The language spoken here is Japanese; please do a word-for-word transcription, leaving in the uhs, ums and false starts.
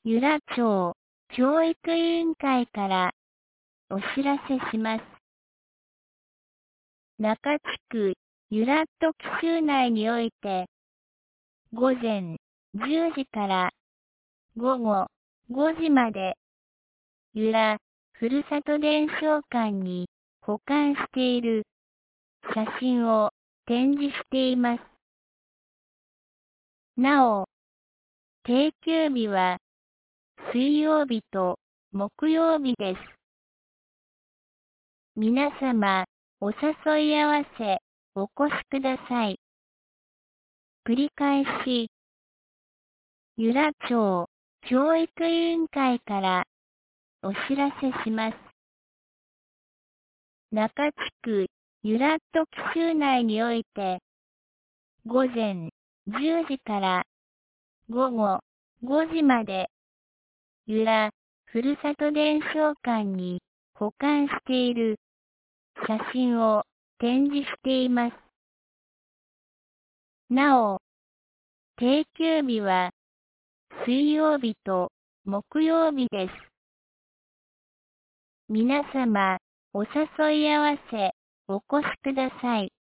由良町教育委員会からお知らせします。中地区由良特集内において、午前じゅうじから午後ごじまで、由良ふるさと伝承館に保管している写真を展示しています。なお、定休日は水曜日と木曜日です。皆様、お誘い合わせ、お越しください。繰り返し、由良町教育委員会からお知らせします。中地区由良特集内において、午前じゅうじから午後ごじまで、由良ふるさと伝承館に保管している写真を展示しています。なお、定休日は水曜日と木曜日です。皆様、お誘い合わせ、お越しください。